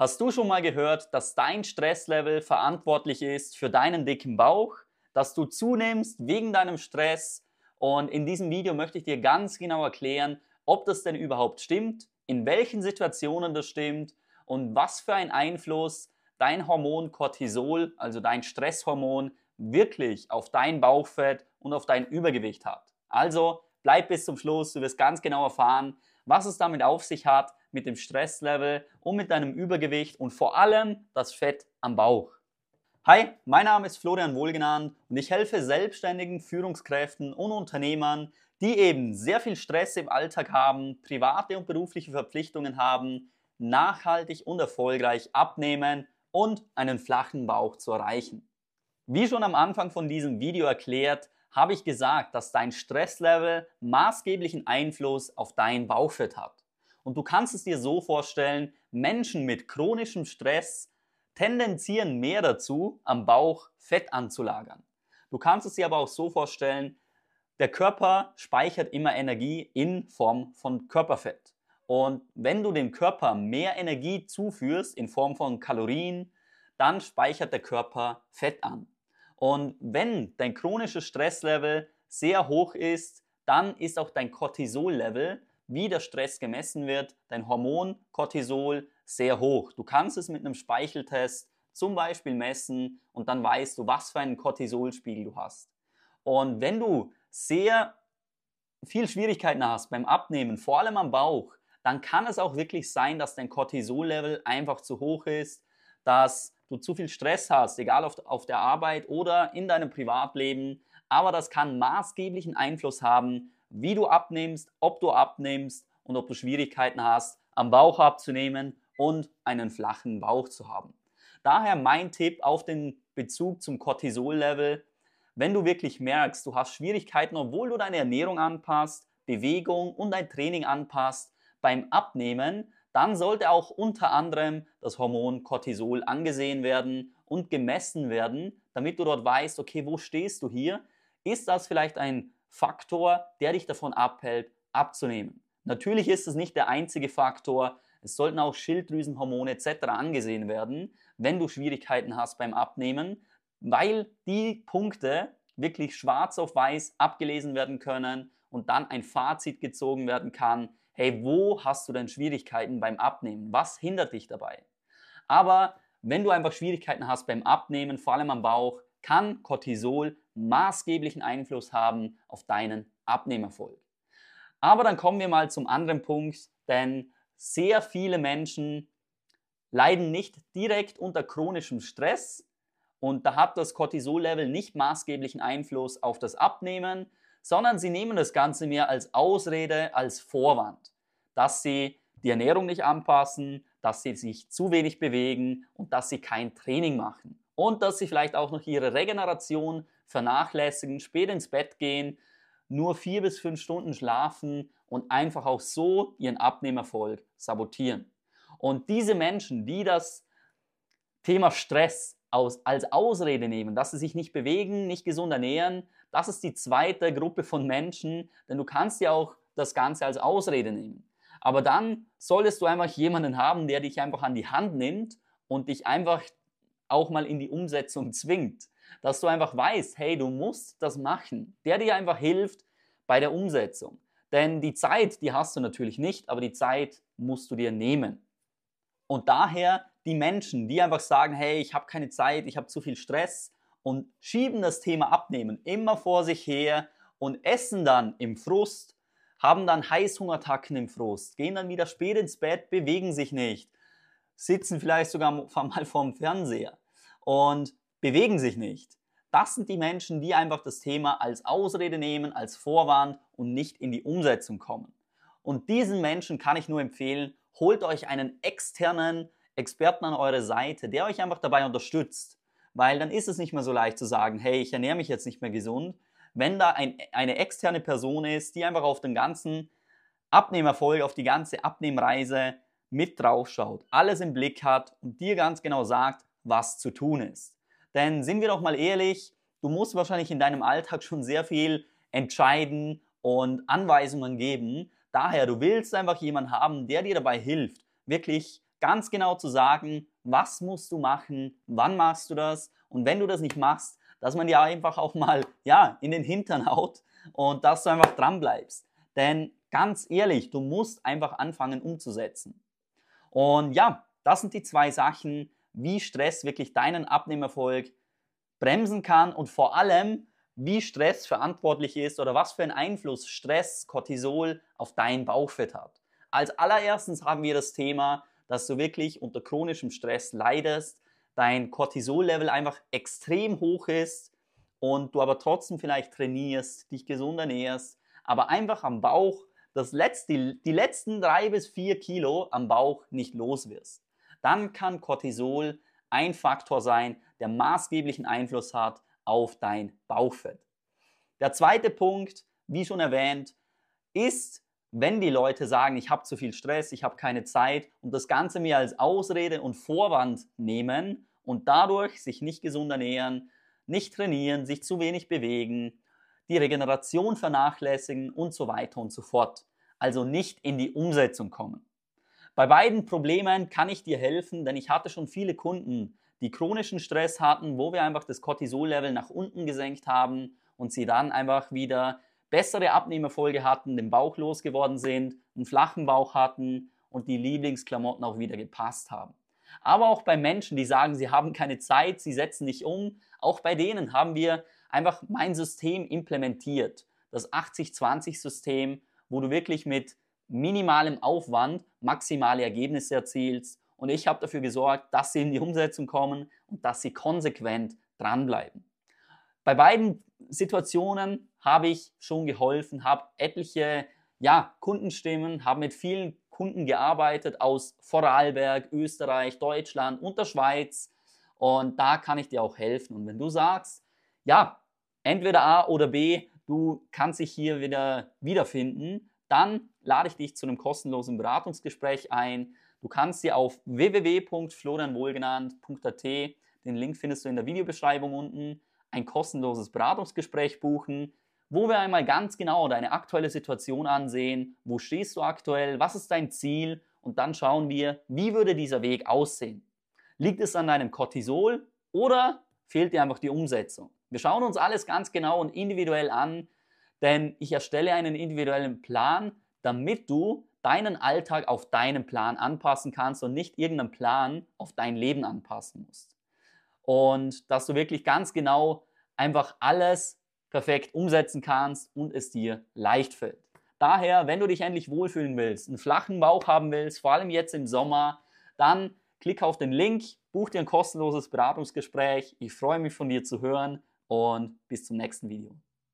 Hast du schon mal gehört, dass dein Stresslevel verantwortlich ist für deinen dicken Bauch, dass du zunimmst wegen deinem Stress? Und in diesem Video möchte ich dir ganz genau erklären, ob das denn überhaupt stimmt, in welchen Situationen das stimmt und was für einen Einfluss dein Hormon Cortisol, also dein Stresshormon, wirklich auf dein Bauchfett und auf dein Übergewicht hat. Also bleib bis zum Schluss, du wirst ganz genau erfahren, was es damit auf sich hat, mit dem Stresslevel und mit deinem Übergewicht und vor allem das Fett am Bauch. Hi, mein Name ist Florian Wohlgenannt und ich helfe selbstständigen Führungskräften und Unternehmern, die eben sehr viel Stress im Alltag haben, private und berufliche Verpflichtungen haben, nachhaltig und erfolgreich abnehmen und einen flachen Bauch zu erreichen. Wie schon am Anfang von diesem Video erklärt, habe ich gesagt, dass dein Stresslevel maßgeblichen Einfluss auf dein Bauchfett hat. Und du kannst es dir so vorstellen, Menschen mit chronischem Stress tendenzieren mehr dazu, am Bauch Fett anzulagern. Du kannst es dir aber auch so vorstellen, der Körper speichert immer Energie in Form von Körperfett. Und wenn du dem Körper mehr Energie zuführst in Form von Kalorien, dann speichert der Körper Fett an. Und wenn dein chronisches Stresslevel sehr hoch ist, dann ist auch dein Cortisol-Level, wie der Stress gemessen wird, dein Hormon Cortisol, sehr hoch. Du kannst es mit einem Speicheltest zum Beispiel messen und dann weißt du, was für einen Cortisolspiegel du hast. Und wenn du sehr viel Schwierigkeiten hast beim Abnehmen, vor allem am Bauch, dann kann es auch wirklich sein, dass dein Cortisol-Level einfach zu hoch ist, dass du zu viel Stress hast, egal auf der Arbeit oder in deinem Privatleben. Aber das kann maßgeblichen Einfluss haben, wie du abnimmst und ob du Schwierigkeiten hast, am Bauch abzunehmen und einen flachen Bauch zu haben. Daher mein Tipp auf den Bezug zum Cortisol-Level: Wenn du wirklich merkst, du hast Schwierigkeiten, obwohl du deine Ernährung anpasst, Bewegung und dein Training anpasst, beim Abnehmen, dann sollte auch unter anderem das Hormon Cortisol angesehen werden und gemessen werden, damit du dort weißt, okay, wo stehst du hier? Ist das vielleicht ein Faktor, der dich davon abhält, abzunehmen? Natürlich ist es nicht der einzige Faktor. Es sollten auch Schilddrüsenhormone etc. angesehen werden, wenn du Schwierigkeiten hast beim Abnehmen, weil die Punkte wirklich schwarz auf weiß abgelesen werden können und dann ein Fazit gezogen werden kann: Hey, wo hast du denn Schwierigkeiten beim Abnehmen? Was hindert dich dabei? Aber wenn du einfach Schwierigkeiten hast beim Abnehmen, vor allem am Bauch, kann Cortisol maßgeblichen Einfluss haben auf deinen Abnehmerfolg. Aber dann kommen wir mal zum anderen Punkt, denn sehr viele Menschen leiden nicht direkt unter chronischem Stress und da hat das Cortisol-Level nicht maßgeblichen Einfluss auf das Abnehmen, sondern sie nehmen das Ganze mehr als Ausrede, als Vorwand, dass sie die Ernährung nicht anpassen, dass sie sich zu wenig bewegen und dass sie kein Training machen. Und dass sie vielleicht auch noch ihre Regeneration vernachlässigen, spät ins Bett gehen, nur 4 bis 5 Stunden schlafen und einfach auch so ihren Abnehmerfolg sabotieren. Und diese Menschen, die das Thema Stress als Ausrede nehmen, dass sie sich nicht bewegen, nicht gesund ernähren, das ist die zweite Gruppe von Menschen, denn du kannst ja auch das Ganze als Ausrede nehmen. Aber dann solltest du einfach jemanden haben, der dich einfach an die Hand nimmt und dich einfach auch mal in die Umsetzung zwingt. Dass du einfach weißt, hey, du musst das machen, der dir einfach hilft bei der Umsetzung. Denn die Zeit, die hast du natürlich nicht, aber die Zeit musst du dir nehmen. Und daher die Menschen, die einfach sagen, hey, ich habe keine Zeit, ich habe zu viel Stress und schieben das Thema Abnehmen immer vor sich her und essen dann im Frust, haben dann Heißhungerattacken im Frust, gehen dann wieder spät ins Bett, bewegen sich nicht, sitzen vielleicht sogar mal vorm Fernseher und bewegen sich nicht. Das sind die Menschen, die einfach das Thema als Ausrede nehmen, als Vorwand und nicht in die Umsetzung kommen. Und diesen Menschen kann ich nur empfehlen: Holt euch einen externen Experten an eure Seite, der euch einfach dabei unterstützt. Weil dann ist es nicht mehr so leicht zu sagen, hey, ich ernähre mich jetzt nicht mehr gesund. Wenn da eine externe Person ist, die einfach auf den ganzen Abnehmerfolg, auf die ganze Abnehmreise mit drauf schaut, alles im Blick hat und dir ganz genau sagt, was zu tun ist. Denn sind wir doch mal ehrlich, du musst wahrscheinlich in deinem Alltag schon sehr viel entscheiden und Anweisungen geben. Daher, du willst einfach jemanden haben, der dir dabei hilft, wirklich ganz genau zu sagen, was musst du machen, wann machst du das und wenn du das nicht machst, dass man dir einfach auch mal in den Hintern haut und dass du einfach dran bleibst. Denn ganz ehrlich, du musst einfach anfangen umzusetzen. Und ja, das sind die zwei Sachen, wie Stress wirklich deinen Abnehmerfolg bremsen kann und vor allem, wie Stress verantwortlich ist oder was für einen Einfluss Stress, Cortisol auf dein Bauchfett hat. Als allererstes haben wir das Thema, dass du wirklich unter chronischem Stress leidest, dein Cortisol-Level einfach extrem hoch ist und du aber trotzdem vielleicht trainierst, dich gesund ernährst, aber einfach am Bauch die letzten 3 bis 4 Kilo am Bauch nicht los wirst. Dann kann Cortisol ein Faktor sein, der maßgeblichen Einfluss hat auf dein Bauchfett. Der zweite Punkt, wie schon erwähnt, ist, wenn die Leute sagen, ich habe zu viel Stress, ich habe keine Zeit und das Ganze mir als Ausrede und Vorwand nehmen und dadurch sich nicht gesund ernähren, nicht trainieren, sich zu wenig bewegen, die Regeneration vernachlässigen und so weiter und so fort. Also nicht in die Umsetzung kommen. Bei beiden Problemen kann ich dir helfen, denn ich hatte schon viele Kunden, die chronischen Stress hatten, wo wir einfach das Cortisol-Level nach unten gesenkt haben und sie dann einfach wieder bessere Abnehmerfolge hatten, den Bauch losgeworden sind, einen flachen Bauch hatten und die Lieblingsklamotten auch wieder gepasst haben. Aber auch bei Menschen, die sagen, sie haben keine Zeit, sie setzen nicht um, auch bei denen haben wir einfach mein System implementiert. Das 80-20-System, wo du wirklich mit minimalem Aufwand maximale Ergebnisse erzielst. Und ich habe dafür gesorgt, dass sie in die Umsetzung kommen und dass sie konsequent dranbleiben. Bei beiden Situationen habe ich schon geholfen, habe etliche Kundenstimmen, habe mit vielen Kunden gearbeitet aus Vorarlberg, Österreich, Deutschland und der Schweiz. Und da kann ich dir auch helfen. Und wenn du sagst, entweder A oder B, du kannst dich hier wiederfinden, dann lade ich dich zu einem kostenlosen Beratungsgespräch ein. Du kannst dir auf www.florianwohlgenannt.at, den Link findest du in der Videobeschreibung unten, ein kostenloses Beratungsgespräch buchen, wo wir einmal ganz genau deine aktuelle Situation ansehen, wo stehst du aktuell, was ist dein Ziel und dann schauen wir, wie würde dieser Weg aussehen. Liegt es an deinem Cortisol oder fehlt dir einfach die Umsetzung? Wir schauen uns alles ganz genau und individuell an, denn ich erstelle einen individuellen Plan, damit du deinen Alltag auf deinen Plan anpassen kannst und nicht irgendeinen Plan auf dein Leben anpassen musst. Und dass du wirklich ganz genau einfach alles perfekt umsetzen kannst und es dir leicht fällt. Daher, wenn du dich endlich wohlfühlen willst, einen flachen Bauch haben willst, vor allem jetzt im Sommer, dann klick auf den Link, buch dir ein kostenloses Beratungsgespräch. Ich freue mich von dir zu hören und bis zum nächsten Video.